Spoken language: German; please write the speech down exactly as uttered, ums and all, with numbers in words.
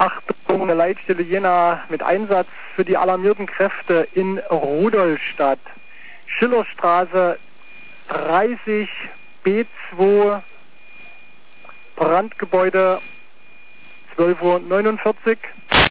Achtung, der Leitstelle Jena mit Einsatz für die alarmierten Kräfte in Rudolstadt. Schillerstraße dreißig B zwei, Brandgebäude, zwölf Uhr neunundvierzig.